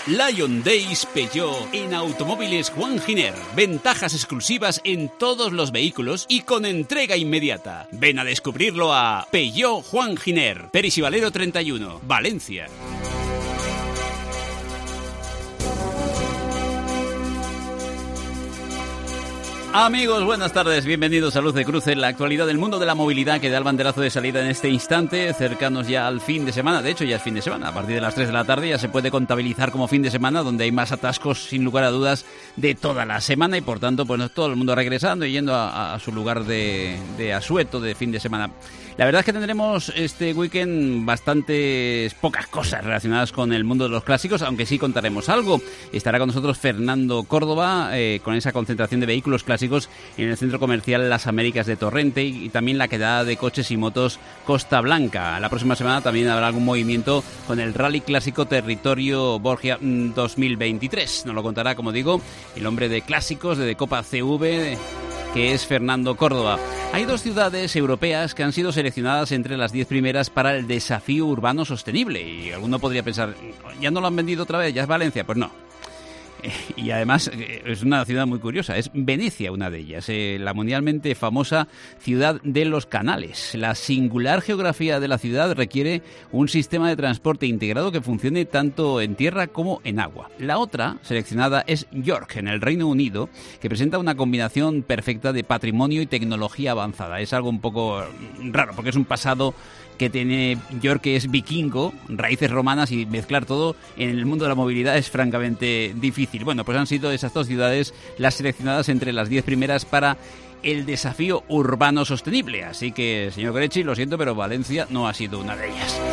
Lion Days Peugeot en Automóviles Juan Giner. Ventajas exclusivas en todos los vehículos y con entrega inmediata. Ven a descubrirlo a Peugeot Juan Giner, Peris y Valero 31, Valencia. Amigos, buenas tardes, bienvenidos a Luz de Cruce, la actualidad del mundo de la movilidad que da el banderazo de salida en este instante, cercanos ya al fin de semana. De hecho ya es fin de semana, a partir de las 3 de la tarde ya se puede contabilizar como fin de semana, donde hay más atascos sin lugar a dudas de toda la semana y por tanto pues todo el mundo regresando y yendo a su lugar de asueto de fin de semana. La verdad es que tendremos este weekend bastantes pocas cosas relacionadas con el mundo de los clásicos, aunque sí contaremos algo. Estará con nosotros Fernando Córdoba con esa concentración de vehículos clásicos en el centro comercial Las Américas de Torrente y también la quedada de coches y motos Costa Blanca. La próxima semana también habrá algún movimiento con el Rally Clásico Territorio Borgia 2023. Nos lo contará, como digo, el hombre de clásicos de Copa CV, que es Fernando Córdoba. Hay 2 ciudades europeas que han sido seleccionadas entre las 10 primeras para el desafío urbano sostenible. Y alguno podría pensar, ¿ya no lo han vendido otra vez? ¿Ya es Valencia? Pues no. Y además es una ciudad muy curiosa, es Venecia una de ellas, la mundialmente famosa ciudad de los canales. La singular geografía de la ciudad requiere un sistema de transporte integrado que funcione tanto en tierra como en agua. La otra seleccionada es York, en el Reino Unido, que presenta una combinación perfecta de patrimonio y tecnología avanzada. Es algo un poco raro, porque es un pasado que tiene York, que es vikingo, raíces romanas, y mezclar todo en el mundo de la movilidad es francamente difícil. Bueno, pues han sido esas 2 ciudades las seleccionadas entre las 10 primeras para el desafío urbano sostenible. Así que, señor Grechi, lo siento, pero Valencia no ha sido una de ellas.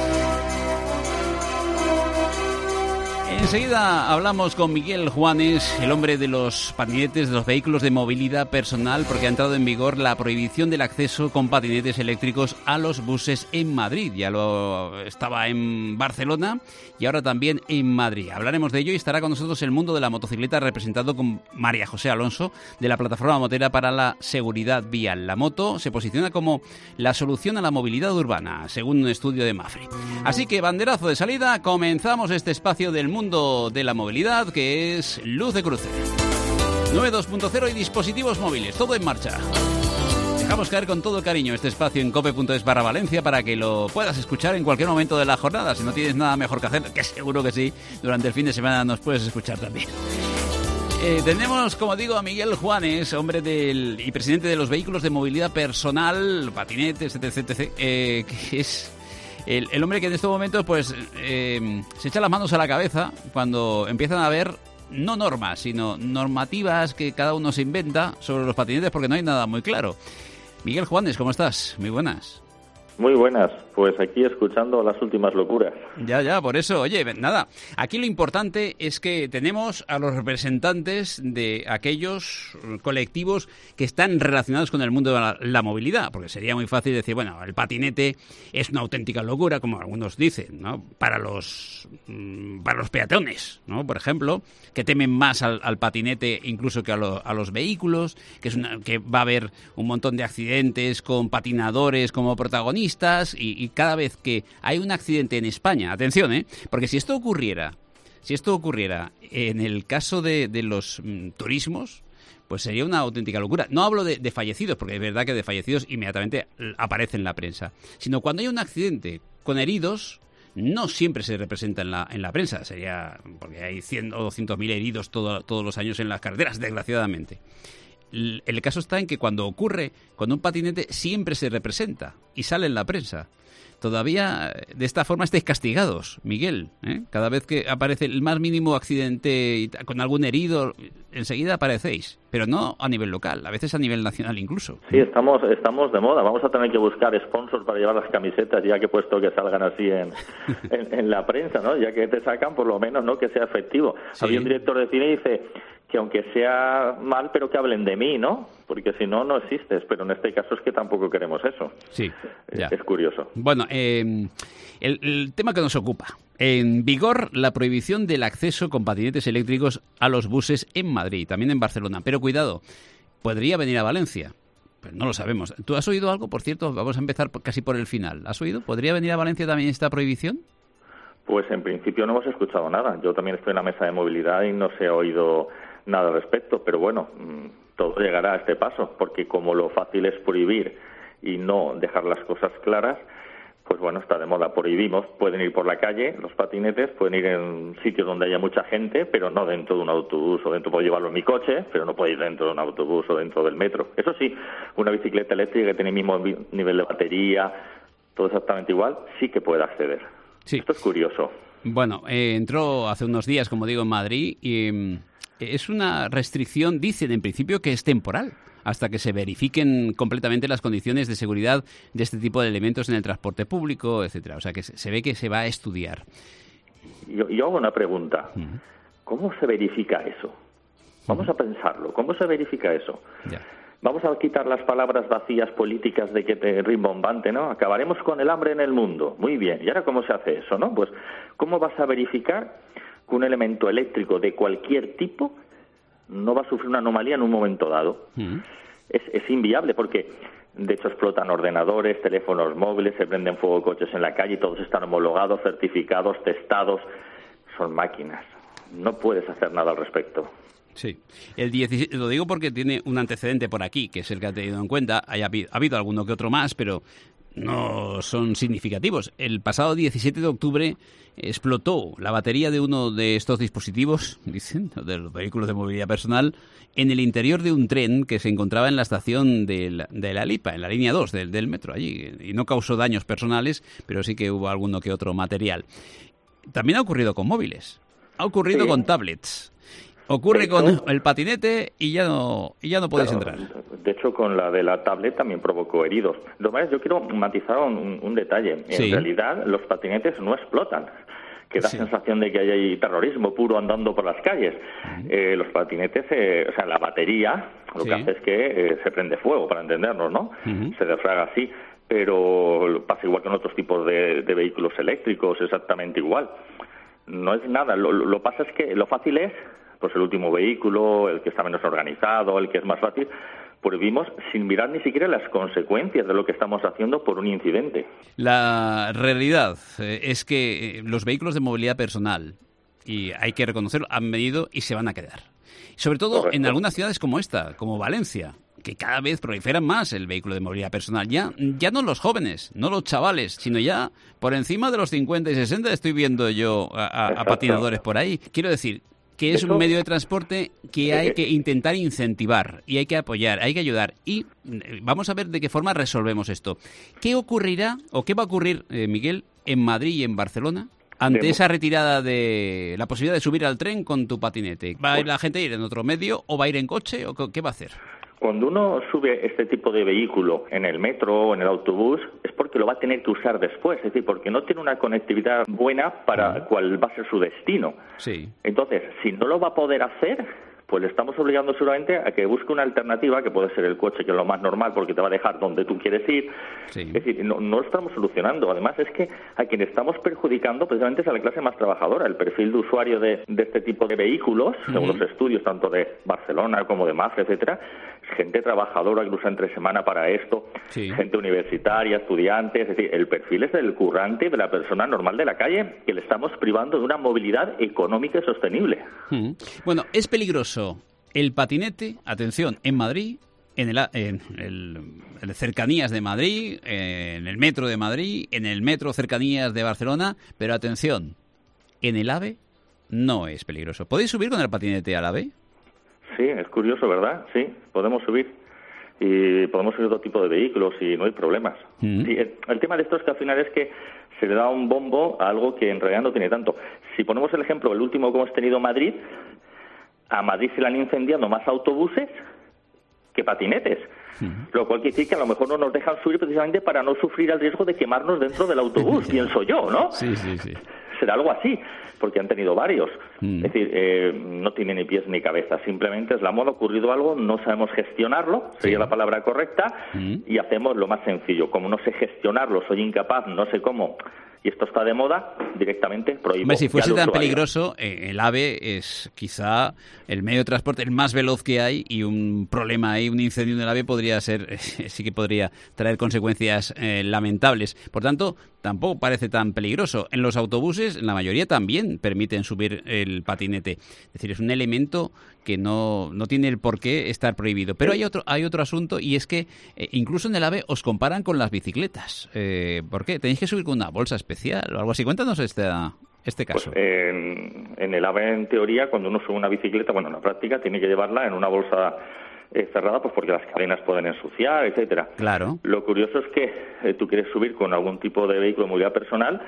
Enseguida hablamos con Miguel Juanes, el hombre de los patinetes, de los vehículos de movilidad personal, porque ha entrado en vigor la prohibición del acceso con patinetes eléctricos a los buses en Madrid. Ya lo estaba en Barcelona y ahora también en Madrid. Hablaremos de ello y estará con nosotros el mundo de la motocicleta, representado con María José Alonso, de la Plataforma Motera para la Seguridad Vial. La moto se posiciona como la solución a la movilidad urbana, según un estudio de Mafre. Así que, banderazo de salida, comenzamos este espacio del mundo de la movilidad, que es Luz de Cruce. 9.2.0 y dispositivos móviles, todo en marcha. Dejamos caer con todo cariño este espacio en cope.es/Valencia para que lo puedas escuchar en cualquier momento de la jornada. Si no tienes nada mejor que hacer, que seguro que sí, durante el fin de semana nos puedes escuchar también. Tenemos, como digo, a Miguel Juanes, hombre y presidente de los vehículos de movilidad personal, patinetes, etc., que es el hombre que en estos momentos pues se echa las manos a la cabeza cuando empiezan a haber no normas, sino normativas que cada uno se inventa sobre los patinetes, porque no hay nada muy claro. Miguel Juanes, ¿cómo estás? Muy buenas. Muy buenas, pues aquí escuchando las últimas locuras. Ya, por eso, oye, nada, aquí lo importante es que tenemos a los representantes de aquellos colectivos que están relacionados con el mundo de la movilidad, porque sería muy fácil decir, bueno, el patinete es una auténtica locura, como algunos dicen, ¿no? Para los peatones, ¿no? Por ejemplo, que temen más al patinete incluso que a los vehículos, que va a haber un montón de accidentes con patinadores como protagonistas, y cada vez que hay un accidente en España, atención, porque si esto ocurriera en el caso de los turismos, pues sería una auténtica locura. No hablo de fallecidos, porque es verdad que de fallecidos inmediatamente aparece en la prensa, sino cuando hay un accidente con heridos, no siempre se representa en la prensa, sería porque hay 100 o 200.000 heridos todos los años en las carreteras, desgraciadamente. El caso está en que cuando ocurre con un patinete siempre se representa y sale en la prensa. Todavía de esta forma estáis castigados, Miguel, ¿eh? Cada vez que aparece el más mínimo accidente con algún herido, enseguida aparecéis, pero no a nivel local, a veces a nivel nacional incluso. Sí, estamos de moda. Vamos a tener que buscar sponsors para llevar las camisetas, ya que he puesto que salgan así en la prensa, ¿no? Ya que te sacan, por lo menos, ¿no? Que sea efectivo. Sí. Había un director de cine y dice que aunque sea mal, pero que hablen de mí, ¿no? Porque si no, no existes. Pero en este caso es que tampoco queremos eso. Sí, ya. Es curioso. Bueno, el tema que nos ocupa. En vigor la prohibición del acceso con patinetes eléctricos a los buses en Madrid, también en Barcelona. Pero cuidado, podría venir a Valencia. Pues no lo sabemos. ¿Tú has oído algo? Por cierto, vamos a empezar casi por el final. ¿Has oído? ¿Podría venir a Valencia también esta prohibición? Pues en principio no hemos escuchado nada. Yo también estoy en la mesa de movilidad y no se ha oído nada al respecto, pero bueno, todo llegará a este paso, porque como lo fácil es prohibir y no dejar las cosas claras, pues bueno, está de moda. Prohibimos, pueden ir por la calle, los patinetes, pueden ir en sitios donde haya mucha gente, pero no dentro de un autobús o dentro, puedo llevarlo en mi coche, pero no puedo ir dentro de un autobús o dentro del metro. Eso sí, una bicicleta eléctrica que tiene el mismo nivel de batería, todo exactamente igual, sí que puede acceder. Sí. Esto es curioso. Bueno, entró hace unos días, como digo, en Madrid y es una restricción, dicen en principio que es temporal, hasta que se verifiquen completamente las condiciones de seguridad de este tipo de elementos en el transporte público, etcétera. O sea, que se ve que se va a estudiar. Yo hago una pregunta. ¿Cómo se verifica eso? Vamos a pensarlo. ¿Cómo se verifica eso? Ya. Vamos a quitar las palabras vacías políticas de que te rimbombante, ¿no? Acabaremos con el hambre en el mundo. Muy bien. ¿Y ahora cómo se hace eso, no? Pues, ¿cómo vas a verificar que un elemento eléctrico de cualquier tipo no va a sufrir una anomalía en un momento dado? Es inviable porque, de hecho, explotan ordenadores, teléfonos móviles, se prenden fuego coches en la calle y todos están homologados, certificados, testados. Son máquinas. No puedes hacer nada al respecto. Sí. Lo digo porque tiene un antecedente por aquí, que es el que ha tenido en cuenta. Ha habido alguno que otro más, pero no son significativos. El pasado 17 de octubre explotó la batería de uno de estos dispositivos, dicen, de los vehículos de movilidad personal, en el interior de un tren que se encontraba en la estación de la Lipa, en la línea 2 del metro allí, y no causó daños personales, pero sí que hubo alguno que otro material. También ha ocurrido con móviles, ha ocurrido con tablets. Ocurre con el patinete y ya no podéis entrar. De hecho, con la de la tablet también provocó heridos. De todas maneras, yo quiero matizar un detalle. En realidad, los patinetes no explotan, que da sensación de que hay ahí terrorismo puro andando por las calles. Los patinetes, o sea, la batería, lo que hace es que se prende fuego, para entendernos, ¿no? Se defraga así. Pero pasa igual que en otros tipos de vehículos eléctricos, exactamente igual. No es nada. Lo pasa es que lo fácil es, pues el último vehículo, el que está menos organizado, el que es más fácil, prohibimos sin mirar ni siquiera las consecuencias de lo que estamos haciendo por un incidente. La realidad es que los vehículos de movilidad personal, y hay que reconocerlo, han venido y se van a quedar. Sobre todo en algunas ciudades como esta, como Valencia, que cada vez proliferan más el vehículo de movilidad personal. Ya no los jóvenes, no los chavales, sino ya por encima de los 50 y 60 estoy viendo yo a patinadores por ahí. Quiero decir que es un medio de transporte que hay que intentar incentivar y hay que apoyar, hay que ayudar. Y vamos a ver de qué forma resolvemos esto. ¿Qué ocurrirá o qué va a ocurrir, Miguel, en Madrid y en Barcelona ante esa retirada de la posibilidad de subir al tren con tu patinete? ¿Va a ir la gente a ir en otro medio o va a ir en coche o qué va a hacer? Cuando uno sube este tipo de vehículo en el metro o en el autobús es porque lo va a tener que usar después, es decir, porque no tiene una conectividad buena para cuál va a ser su destino. Sí. Entonces, si no lo va a poder hacer, pues le estamos obligando seguramente a que busque una alternativa, que puede ser el coche, que es lo más normal porque te va a dejar donde tú quieres ir. Sí. Es decir, no lo estamos solucionando. Además, es que a quien estamos perjudicando precisamente es a la clase más trabajadora. El perfil de usuario de este tipo de vehículos, según los estudios tanto de Barcelona como de Mafra, etcétera, es gente trabajadora que usa entre semana para esto, gente universitaria, estudiantes. Es decir, el perfil es del currante, de la persona normal de la calle, que le estamos privando de una movilidad económica y sostenible. Bueno, es peligroso el patinete, atención, en Madrid, en cercanías de Madrid, en el metro de Madrid, en el metro cercanías de Barcelona, pero atención, en el AVE no es peligroso. ¿Podéis subir con el patinete al AVE? Sí, es curioso, ¿verdad? Sí, podemos subir. Y podemos subir otro tipo de vehículos y no hay problemas. Sí, el tema de esto es que al final es que se le da un bombo a algo que en realidad no tiene tanto. Si ponemos el ejemplo, el último que hemos tenido en Madrid, a Madrid se le han incendiado más autobuses que patinetes. Lo cual quiere decir que a lo mejor no nos dejan subir precisamente para no sufrir el riesgo de quemarnos dentro del autobús, pienso yo, ¿no? Sí. Será algo así, porque han tenido varios. Es decir, no tiene ni pies ni cabeza, simplemente es la moda, ha ocurrido algo, no sabemos gestionarlo, sería la palabra correcta, y hacemos lo más sencillo. Como no sé gestionarlo, soy incapaz, no sé cómo y esto está de moda, directamente prohíbo. Hombre, si fuese tan peligroso, el AVE es quizá el medio de transporte el más veloz que hay, y un problema ahí, un incendio en el AVE podría ser, sí que podría traer consecuencias lamentables. Por tanto, tampoco parece tan peligroso. En los autobuses, la mayoría también permiten subir el patinete. Es decir, es un elemento que no tiene el por qué estar prohibido. Pero hay otro asunto, y es que incluso en el AVE os comparan con las bicicletas. ¿Por qué? ¿Tenéis que subir con una bolsa especial o algo así? Cuéntanos este caso. Pues, en el AVE, en teoría, cuando uno sube una bicicleta, bueno, en la práctica tiene que llevarla en una bolsa cerrada, pues porque las cadenas pueden ensuciar, etcétera. Claro. Lo curioso es que tú quieres subir con algún tipo de vehículo de movilidad personal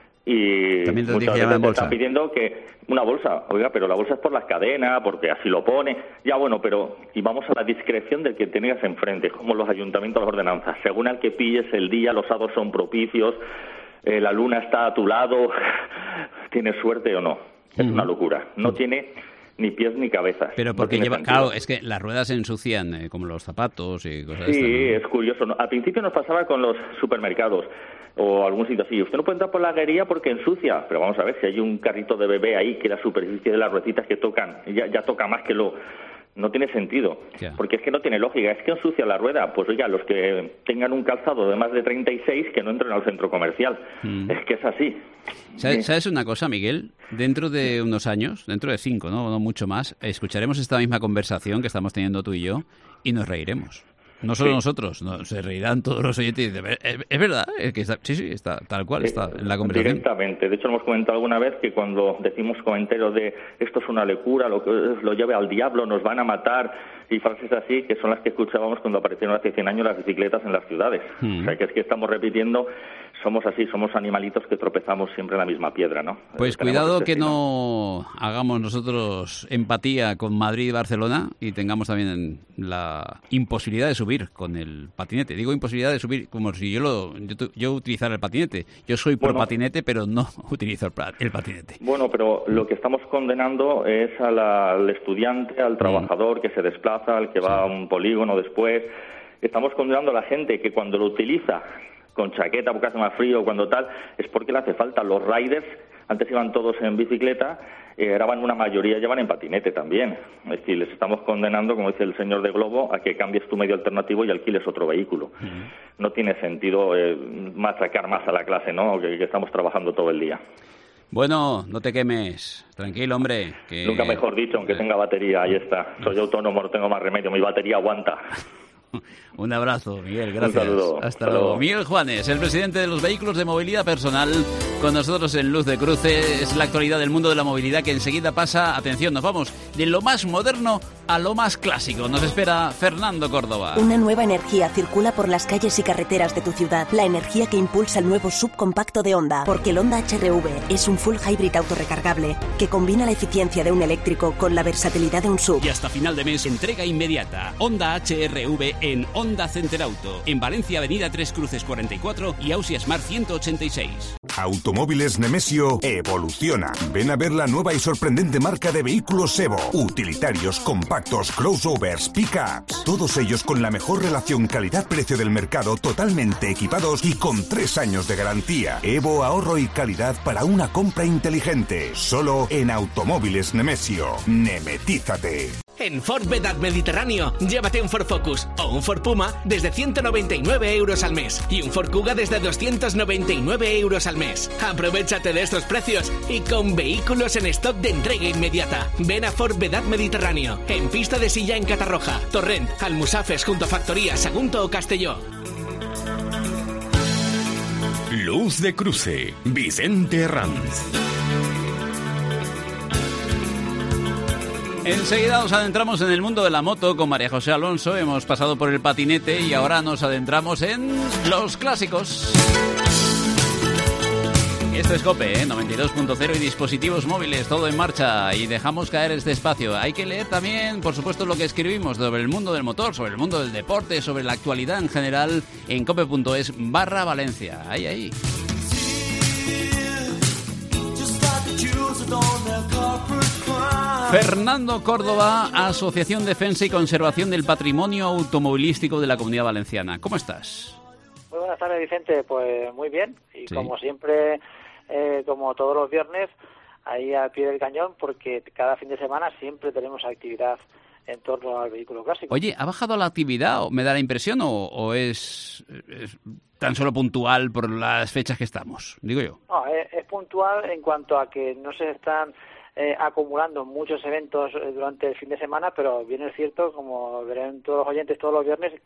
y también muchas veces te están pidiendo que una bolsa, oiga, pero la bolsa es por las cadenas, porque así lo pone, ya bueno, pero y vamos a la discreción del que tengas enfrente, como los ayuntamientos, las ordenanzas, según al que pilles el día, los hados son propicios, la luna está a tu lado, tienes suerte o no, es una locura, no tiene ni pies ni cabezas. Pero porque claro, es que las ruedas se ensucian, como los zapatos y cosas así. Sí, ¿no? Es curioso. Al principio nos pasaba con los supermercados o algún sitio así. Usted no puede entrar por la guería porque ensucia. Pero vamos a ver, si hay un carrito de bebé ahí que la superficie de las rueditas que tocan ya toca más que lo... No tiene sentido, porque es que no tiene lógica, es que ensucia la rueda. Pues oiga, los que tengan un calzado de más de 36, que no entren al centro comercial. Es que es así. ¿Sabes una cosa, Miguel? Dentro de unos años, dentro de 5, no mucho más, escucharemos esta misma conversación que estamos teniendo tú y yo y nos reiremos. No solo nosotros, se reirán todos los oyentes. Es verdad, es que está tal cual, está en la conversación. Directamente. De hecho, hemos comentado alguna vez que cuando decimos comentarios de esto es una locura, lo lleve al diablo, nos van a matar, y frases así, que son las que escuchábamos cuando aparecieron hace 100 años las bicicletas en las ciudades. O sea, que es que estamos repitiendo, somos así, somos animalitos que tropezamos siempre en la misma piedra, ¿no? Pues cuidado que no hagamos nosotros empatía con Madrid y Barcelona y tengamos también la imposibilidad de subir con el patinete. Digo imposibilidad de subir como si yo utilizara el patinete. Yo soy pro patinete, pero no utilizo el patinete. Bueno, pero lo que estamos condenando es al estudiante, al trabajador que se desplaza, al que va a un polígono después. Estamos condenando a la gente que cuando lo utiliza con chaqueta porque hace más frío, cuando tal, es porque le hace falta. Los riders, antes iban todos en bicicleta, ahora una mayoría llevan en patinete también. Es decir, les estamos condenando, como dice el señor de Globo, a que cambies tu medio alternativo y alquiles otro vehículo. No tiene sentido machacar más a la clase, ¿no? Que estamos trabajando todo el día. Bueno, no te quemes. Tranquilo, hombre. Que... Nunca mejor dicho, aunque tenga batería, ahí está. Soy autónomo, no tengo más remedio, mi batería aguanta. Un abrazo, Miguel, gracias. Un saludo. Hasta luego. Miguel Juanes, el presidente de los vehículos de movilidad personal, con nosotros en Luz de Cruce. Es la actualidad del mundo de la movilidad que enseguida pasa. Atención, nos vamos de lo más moderno a lo más clásico. Nos espera Fernando Córdoba. Una nueva energía circula por las calles y carreteras de tu ciudad. La energía que impulsa el nuevo subcompacto de Honda. Porque el Honda HR-V es un full hybrid autorrecargable que combina la eficiencia de un eléctrico con la versatilidad de un sub. Y hasta final de mes, entrega inmediata. Honda HR-V en Honda Center Auto. En Valencia, Avenida Tres Cruces 44 y Ausia Smart 186. Automóviles Nemesio evoluciona. Ven a ver la nueva y sorprendente marca de vehículos Evo. Utilitarios, compactos, crossovers, pickups. Todos ellos con la mejor relación calidad-precio del mercado, totalmente equipados y con 3 años de garantía. Evo, ahorro y calidad para una compra inteligente. Solo en Automóviles Nemesio. Nemetízate. En Ford Vedat Mediterráneo, llévate un Ford Focus o un Ford Puma desde 199 euros al mes y un Ford Kuga desde 299 euros al mes. Aprovechate de estos precios y con vehículos en stock de entrega inmediata. Ven a Ford Vedat Mediterráneo, en Pista de Silla en Catarroja, Torrent, Almusafes junto a Factoría Sagunto o Castelló. Luz de Cruce, Vicente Herranz. Enseguida nos adentramos en el mundo de la moto con María José Alonso. Hemos pasado por el patinete y ahora nos adentramos en los clásicos. Esto es COPE, 92.0 y dispositivos móviles, todo en marcha. Y dejamos caer este espacio. Hay que leer también, por supuesto, lo que escribimos sobre el mundo del motor, sobre el mundo del deporte, sobre la actualidad en general en cope.es/Valencia. Ahí. Fernando Córdoba, Asociación Defensa y Conservación del Patrimonio Automovilístico de la Comunidad Valenciana. ¿Cómo estás? Muy buenas tardes, Vicente. Pues muy bien. Y sí, como siempre, como todos los viernes, ahí al pie del cañón, porque cada fin de semana siempre tenemos actividad en torno al vehículo clásico. Oye, ¿ha bajado la actividad, me da la impresión, o es tan solo puntual por las fechas que estamos? Digo yo. No, es puntual en cuanto a que no se están acumulando muchos eventos durante el fin de semana, pero bien es cierto, como verán todos los oyentes todos los viernes,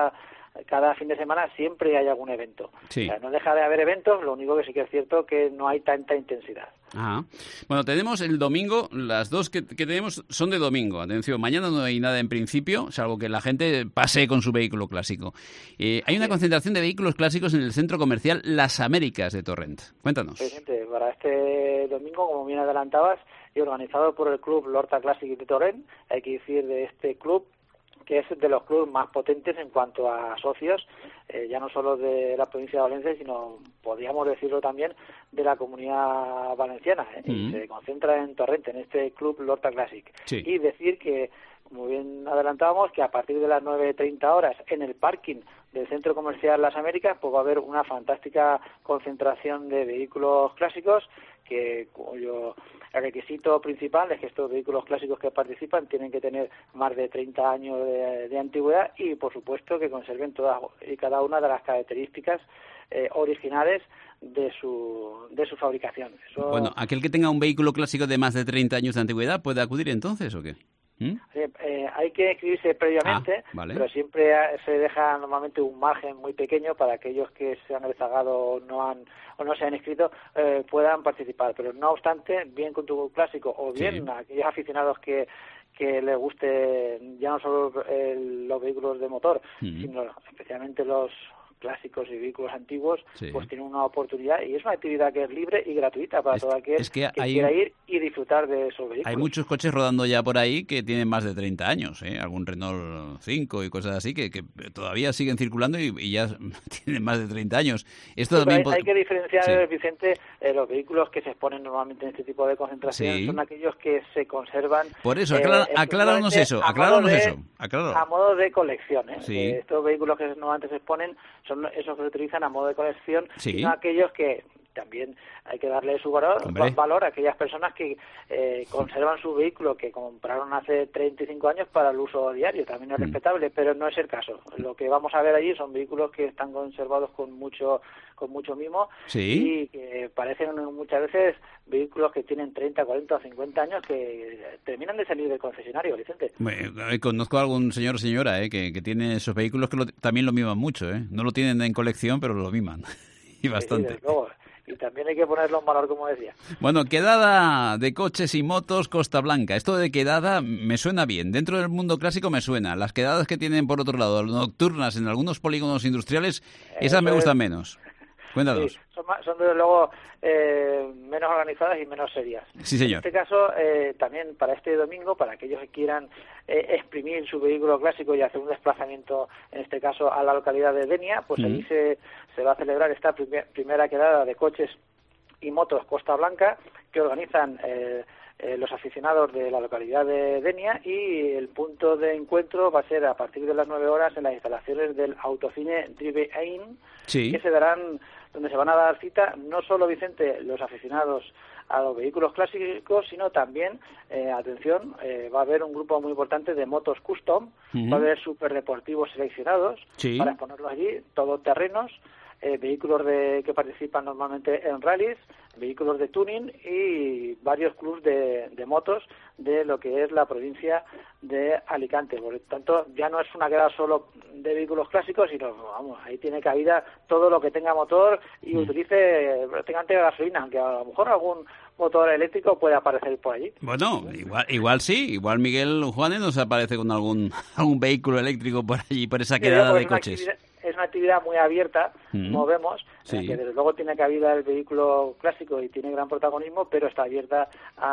cada fin de semana siempre hay algún evento. Sí. O sea, no deja de haber eventos, lo único que sí que es cierto que no hay tanta intensidad. Ajá. Bueno, tenemos el domingo, las dos que tenemos son de domingo. Atención, mañana no hay nada en principio, salvo que la gente pase con su vehículo clásico. Hay una concentración de vehículos clásicos en el centro comercial Las Américas de Torrent. Cuéntanos. Presidente, para este domingo, como bien adelantabas, y organizado por el club Lorta Classic de Torrent, hay que decir de este club que es de los clubes más potentes en cuanto a socios, ya no solo de la provincia de Valencia, sino, podríamos decirlo también, de la Comunidad Valenciana. Y se concentra en Torrent, en este club Lorta Classic. Sí. Y decir que, como bien adelantábamos, que a partir de las 9:30 horas en el parking del Centro Comercial Las Américas, pues va a haber una fantástica concentración de vehículos clásicos, cuyo requisito principal es que estos vehículos clásicos que participan tienen que tener más de 30 años de antigüedad y, por supuesto, que conserven todas y cada una de las características originales de su fabricación. Eso... Bueno, ¿aquel que tenga un vehículo clásico de más de 30 años de antigüedad puede acudir entonces o qué? Hay que inscribirse previamente, vale. Pero siempre se deja normalmente un margen muy pequeño para aquellos que se han rezagado o no se han inscrito puedan participar. Pero no obstante, bien con tu clásico o bien a aquellos aficionados que les guste ya no solo los vehículos de motor, sino especialmente los clásicos y vehículos antiguos, pues tienen una oportunidad y es una actividad que es libre y gratuita para todo aquel que quiera ir y disfrutar de esos vehículos. Hay muchos coches rodando ya por ahí que tienen más de 30 años, algún Renault 5 y cosas así que todavía siguen circulando y ya tienen más de 30 años. Esto también hay que diferenciar, Vicente, los vehículos que se exponen normalmente en este tipo de concentración son aquellos que se conservan. Por eso, acláranos eso. A modo de colección. Estos vehículos que normalmente se exponen son esos que se utilizan a modo de colección, sino aquellos que también hay que darle su valor a aquellas personas que conservan su vehículo que compraron hace 35 años para el uso diario. También es respetable, pero no es el caso. Lo que vamos a ver allí son vehículos que están conservados con mucho mimo y que parecen muchas veces vehículos que tienen 30, 40 o 50 años que terminan de salir del concesionario, Vicente. Conozco a algún señor o señora que tiene esos vehículos que también lo miman mucho. No lo tienen en colección, pero lo miman. Y bastante. Sí, luego. Y también hay que ponerlo en valor, como decía. Bueno, quedada de coches y motos Costa Blanca. Esto de quedada me suena bien. Dentro del mundo clásico me suena. Las quedadas que tienen, por otro lado, nocturnas en algunos polígonos industriales, esas me gustan menos. Cuéntanos. Sí, son desde luego menos organizadas y menos serias. Sí, señor. En este caso, también para este domingo, para aquellos que quieran exprimir su vehículo clásico y hacer un desplazamiento, en este caso, a la localidad de Denia, pues allí se va a celebrar esta primera quedada de coches y motos Costa Blanca que organizan los aficionados de la localidad de Denia, y el punto de encuentro va a ser a partir de las 9 horas en las instalaciones del Autocine Drive Ain, que donde se van a dar cita no solo, Vicente, los aficionados a los vehículos clásicos, sino también, atención, va a haber un grupo muy importante de motos custom, va a haber superdeportivos seleccionados para exponerlos allí, todoterrenos, vehículos que participan normalmente en rallies, vehículos de tuning y varios clubs de motos de lo que es la provincia de Alicante. Por lo tanto, ya no es una quedada solo de vehículos clásicos, sino, vamos, ahí tiene cabida todo lo que tenga motor y utilice prácticamente gasolina, aunque a lo mejor algún motor eléctrico puede aparecer por allí. Bueno, igual sí, igual Miguel Juanes nos aparece con algún vehículo eléctrico por allí, por esa quedada de coches. Es una actividad muy abierta, como vemos, que desde luego tiene cabida el vehículo clásico y tiene gran protagonismo, pero está abierta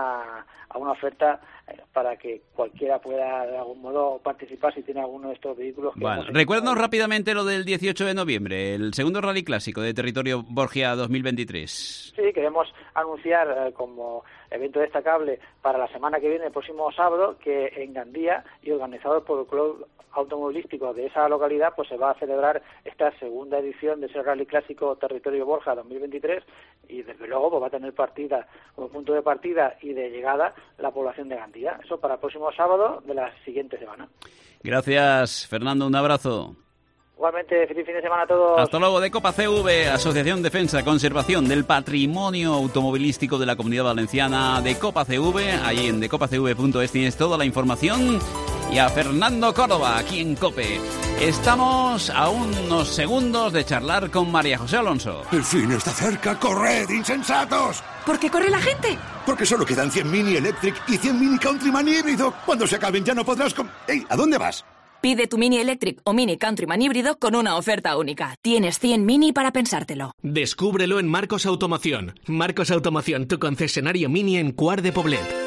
a una oferta para que cualquiera pueda de algún modo participar si tiene alguno de estos vehículos. Bueno, recuérdanos rápidamente lo del 18 de noviembre, el segundo rally clásico de Territorio Borgia 2023. Sí, queremos anunciar como evento destacable para la semana que viene, el próximo sábado, que en Gandía, y organizado por el Club Automovilístico de esa localidad, pues se va a celebrar esta segunda edición de ese Rally Clásico Territorio Borja 2023, y desde luego pues va a tener partida como punto de partida y de llegada la población de Gandía. Eso para el próximo sábado de la siguiente semana. Gracias, Fernando, un abrazo. Igualmente, feliz fin de semana a todos. Hasta luego. De Copa CV, Asociación Defensa Conservación del Patrimonio Automovilístico de la Comunidad Valenciana, de Copa CV. Ahí en decopacv.es tienes toda la información. Y a Fernando Córdoba, aquí en COPE. Estamos a unos segundos de charlar con María José Alonso. El fin está cerca. ¡Corred, insensatos! ¿Por qué corre la gente? Porque solo quedan 100 Mini Electric y 100 Mini Countryman híbrido. Cuando se acaben ya no podrás... ¡Ey! ¿A dónde vas? Pide tu Mini Electric o Mini Countryman híbrido con una oferta única. Tienes 100 Mini para pensártelo. Descúbrelo en Marcos Automoción. Marcos Automoción, tu concesionario Mini en Cuart de Poblet.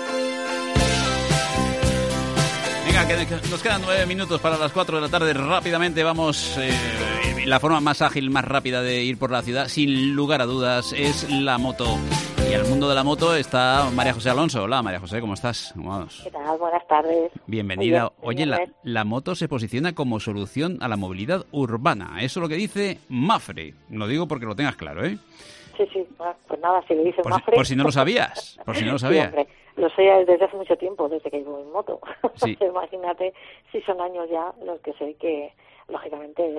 Venga, que nos quedan 9 minutos para las 4 de la tarde. Rápidamente vamos... la forma más ágil, más rápida de ir por la ciudad, sin lugar a dudas, es la moto. Y al mundo de la moto está María José Alonso. Hola, María José, ¿cómo estás? Vamos. ¿Qué tal? Buenas tardes. Bienvenida. Oye, la moto se posiciona como solución a la movilidad urbana. Eso es lo que dice Mapfre. Lo digo porque lo tengas claro, ¿eh? Sí. Pues nada, si le dice Mapfre... Por si no lo sabías. Por si no lo sabías. Sí, hombre, lo sé desde hace mucho tiempo, desde que vivo en moto. Sí. Imagínate si son años ya los que sé que, lógicamente, es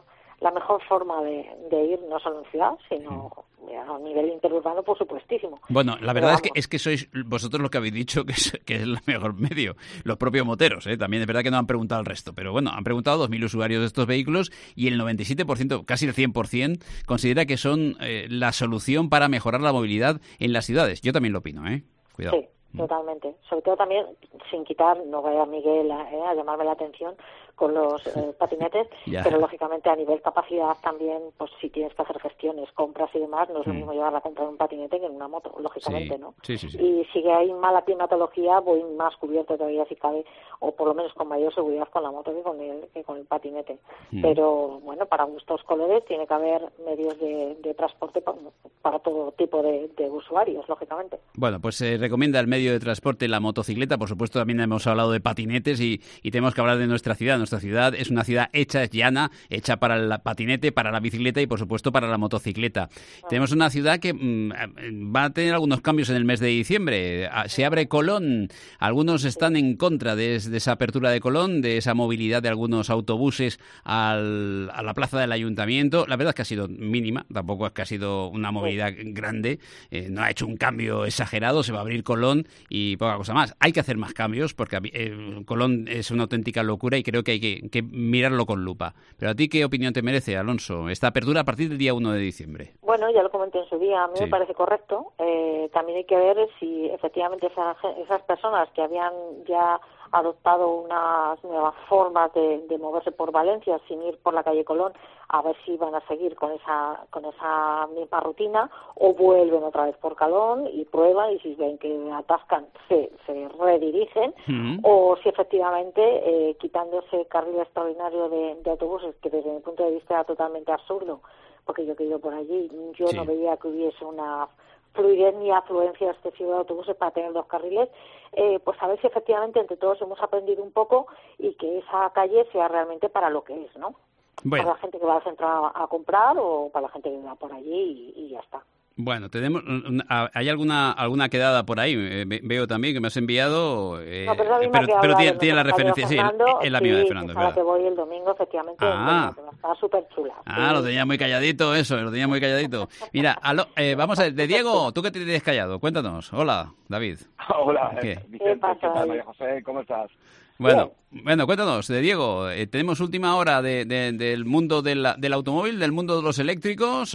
la mejor forma de ir, no solo en ciudad, sino a nivel interurbano, por supuestísimo. Bueno, la verdad es que sois vosotros los que habéis dicho que es el mejor medio, los propios moteros, ¿eh? También es verdad que no han preguntado al resto, pero bueno, han preguntado a 2.000 usuarios de estos vehículos y el 97%, casi el 100%, considera que son la solución para mejorar la movilidad en las ciudades. Yo también lo opino, ¿eh? Cuidado. Sí. Totalmente. Sobre todo también, sin quitar, no vaya Miguel a llamarme la atención con los patinetes, pero lógicamente a nivel capacidad también, pues si tienes que hacer gestiones, compras y demás, no es lo mismo llevarla a comprar un patinete que en una moto, lógicamente, ¿no? Sí. Y si hay mala climatología, voy más cubierto todavía si cabe, o por lo menos con mayor seguridad con la moto que con el patinete. Pero bueno, para gustos colores tiene que haber medios de transporte para todo tipo de usuarios, lógicamente. Bueno, pues se recomienda el medio de transporte, la motocicleta. Por supuesto, también hemos hablado de patinetes y tenemos que hablar de nuestra ciudad. Nuestra ciudad es una ciudad hecha, es llana, hecha para el patinete, para la bicicleta y, por supuesto, para la motocicleta. Tenemos una ciudad que va a tener algunos cambios en el mes de diciembre. Se abre Colón. Algunos están en contra de esa apertura de Colón, de esa movilidad de algunos autobuses a la plaza del ayuntamiento. La verdad es que ha sido mínima, tampoco es que ha sido una movilidad grande. No ha hecho un cambio exagerado. Se va a abrir Colón y poca cosa más. Hay que hacer más cambios porque Colón es una auténtica locura y creo que hay que mirarlo con lupa. Pero ¿a ti qué opinión te merece, Alonso, esta apertura a partir del día 1 de diciembre? Bueno, ya lo comenté en su día, a mí me parece correcto. También hay que ver si efectivamente esas personas que habían ya adoptado unas nuevas formas de moverse por Valencia sin ir por la calle Colón, a ver si van a seguir con esa misma rutina o vuelven otra vez por Colón y prueban, y si ven que atascan se redirigen, o si efectivamente quitando ese carril extraordinario de autobuses, que desde mi punto de vista era totalmente absurdo, porque yo que he ido por allí, yo no veía que hubiese una fluidez ni afluencia excesiva de autobuses para tener 2 carriles, pues a ver si efectivamente entre todos hemos aprendido un poco y que esa calle sea realmente para lo que es, ¿no? Bueno. Para la gente que va al centro a comprar o para la gente que va por allí y ya está. Bueno, ¿hay alguna quedada por ahí? Veo también que me has enviado, no, pero tiene la referencia, Fernando, sí, es la misma de Fernando. Sí, que voy el domingo, efectivamente, está súper chula. Lo tenía muy calladito lo tenía muy calladito. Mira, vamos a ver, de Diego, ¿tú qué te tienes callado? Cuéntanos. Hola, David. Hola, ¿Qué? Vicente, ¿Qué pasa, María José? ¿Cómo estás? Bueno, cuéntanos, de Diego, tenemos última hora del mundo del automóvil, del mundo de los eléctricos,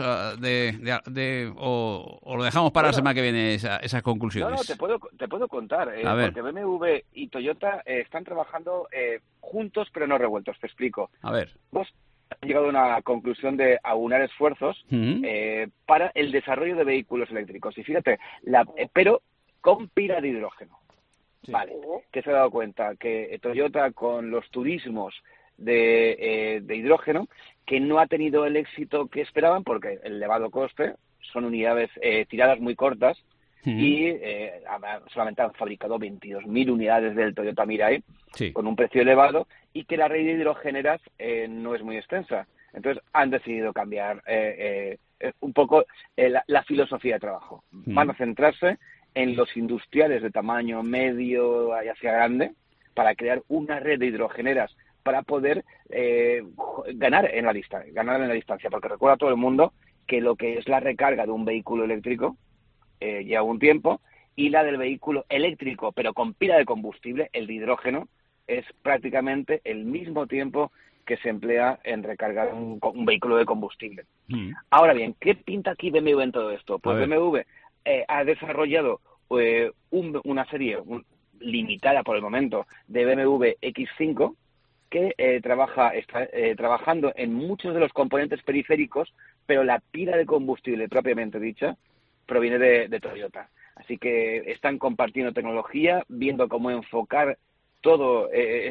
o lo dejamos para la semana que viene esas conclusiones. No, te puedo contar, porque BMW y Toyota están trabajando juntos pero no revueltos, te explico. A ver. Han llegado a una conclusión de aunar esfuerzos para el desarrollo de vehículos eléctricos. Y fíjate, pero con pila de hidrógeno. Sí. Vale, que se ha dado cuenta que Toyota con los turismos de hidrógeno, que no ha tenido el éxito que esperaban porque el elevado coste, son unidades tiradas muy cortas, y solamente han fabricado 22.000 unidades del Toyota Mirai con un precio elevado y que la red de hidrogeneras no es muy extensa. Entonces han decidido cambiar un poco la filosofía de trabajo. Van a centrarse en los industriales de tamaño medio y hacia grande para crear una red de hidrogeneras para poder ganar en la distancia, porque recuerda a todo el mundo que lo que es la recarga de un vehículo eléctrico lleva un tiempo, y la del vehículo eléctrico, pero con pila de combustible, el de hidrógeno, es prácticamente el mismo tiempo que se emplea en recargar un vehículo de combustible. Ahora bien, ¿qué pinta aquí BMW en todo esto? Pues BMW ha desarrollado una serie limitada por el momento de BMW X5 que está trabajando en muchos de los componentes periféricos, pero la pila de combustible propiamente dicha proviene de Toyota. Así que están compartiendo tecnología, viendo cómo enfocar toda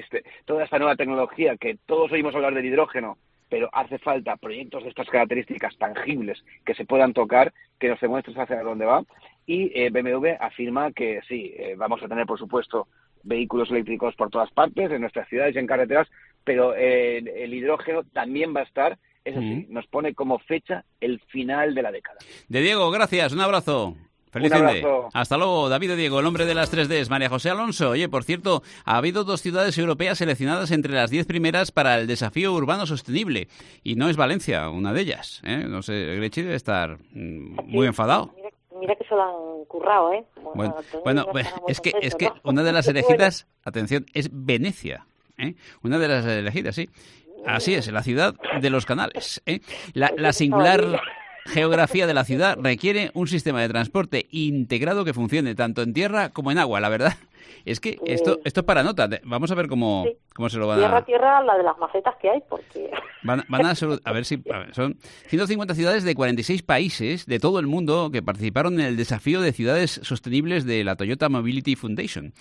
esta nueva tecnología, que todos oímos hablar del hidrógeno, pero hace falta proyectos de estas características tangibles que se puedan tocar, que nos demuestres hacia dónde va. Y BMW afirma que sí, vamos a tener, por supuesto, vehículos eléctricos por todas partes, en nuestras ciudades y en carreteras, pero el hidrógeno también va a estar. Eso sí, nos pone como fecha el final de la década. De Diego, gracias, un abrazo. Feliz fin de. Hasta luego, David de Diego, el hombre de las 3Ds. María José Alonso, oye, por cierto, ha habido 2 ciudades europeas seleccionadas entre las 10 primeras para el desafío urbano sostenible, y no es Valencia una de ellas, ¿eh? No sé, Grechi debe estar muy enfadado. Mira que se lo han currado, ¿eh? Bueno, es que una de las elegidas, atención, es Venecia, ¿eh? Una de las elegidas, sí. Así es, la ciudad de los canales, ¿eh? La singular geografía de la ciudad requiere un sistema de transporte integrado que funcione tanto en tierra como en agua, la verdad. Es que esto es para nota. Vamos a ver cómo se lo van a... Tierra, la de las macetas que hay, porque... Van a ver si... son 150 ciudades de 46 países de todo el mundo que participaron en el desafío de ciudades sostenibles de la Toyota Mobility Foundation.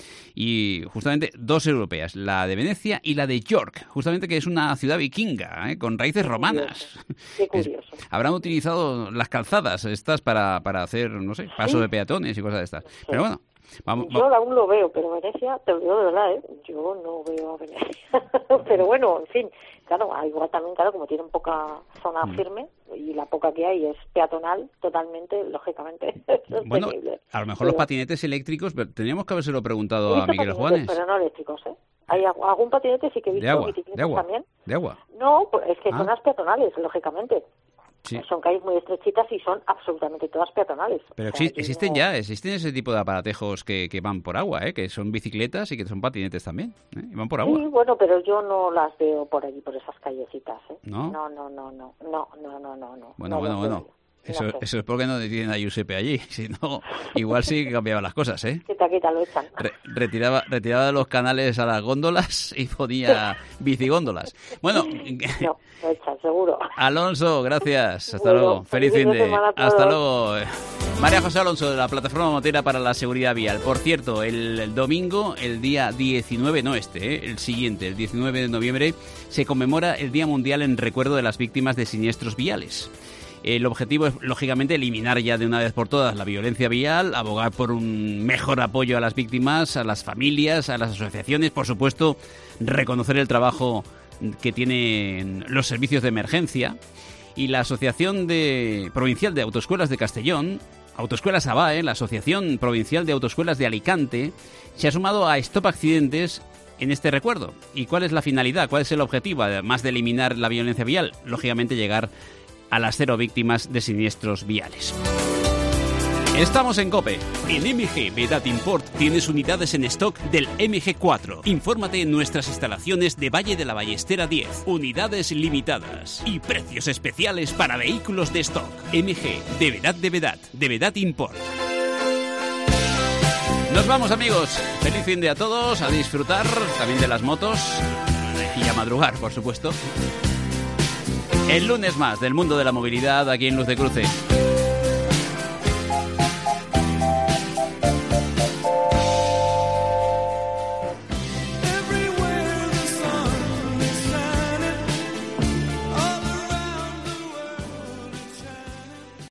Y justamente 2 europeas, la de Venecia y la de York, justamente, que es una ciudad vikinga, con raíces romanas. Qué curioso. Habrán utilizado las calzadas estas para hacer, no sé, paso de peatones y cosas de estas. Sí. Pero bueno... Yo aún lo veo, pero Venecia, te lo digo de verdad, yo no veo a Venecia. Pero bueno, en fin, claro, igual también, claro, como tienen poca zona firme y la poca que hay es peatonal, totalmente, lógicamente. Bueno, a lo mejor los patinetes eléctricos, pero teníamos que habérselo preguntado a Miguel Juanes. Pero no eléctricos, ¿eh? Hay algún patinete sí que he visto bicicletas también. ¿De agua? No, pues es que son las peatonales, lógicamente. Sí. Son calles muy estrechitas y son absolutamente todas peatonales. Pero existen ese tipo de aparatejos que van por agua, que son bicicletas y que son patinetes también, y van por agua. Sí, bueno, pero yo no las veo por allí, por esas callecitas, ¿No? No. Bueno. Eso es porque no tienen a Giuseppe allí, si no, igual sí que cambiaban las cosas, ¿eh? Quita, lo echan. Retiraba de los canales a las góndolas y ponía bicigóndolas. Bueno. No, lo echan, seguro. Alonso, gracias. Hasta luego. Feliz fin de. Hasta luego. María José Alonso, de la Plataforma Motera para la Seguridad Vial. Por cierto, el domingo, el día 19, el siguiente, el 19 de noviembre, se conmemora el Día Mundial en recuerdo de las víctimas de siniestros viales. El objetivo es, lógicamente, eliminar ya de una vez por todas la violencia vial, abogar por un mejor apoyo a las víctimas, a las familias, a las asociaciones, por supuesto, reconocer el trabajo que tienen los servicios de emergencia. Y la Asociación Provincial de Autoescuelas de Castellón, Autoescuelas ABAE, la Asociación Provincial de Autoescuelas de Alicante, se ha sumado a Stop Accidentes en este recuerdo. ¿Y cuál es la finalidad? ¿Cuál es el objetivo? Además de eliminar la violencia vial, lógicamente llegar a las 0 víctimas de siniestros viales. Estamos en COPE. En MG Vedat Import tienes unidades en stock del MG4. Infórmate en nuestras instalaciones de Valle de la Ballestera 10. Unidades limitadas y precios especiales para vehículos de stock. MG de Vedat Import. Nos vamos, amigos. Feliz fin de a todos. A disfrutar también de las motos y a madrugar, por supuesto. El lunes más del mundo de la movilidad aquí en Luz de Cruce.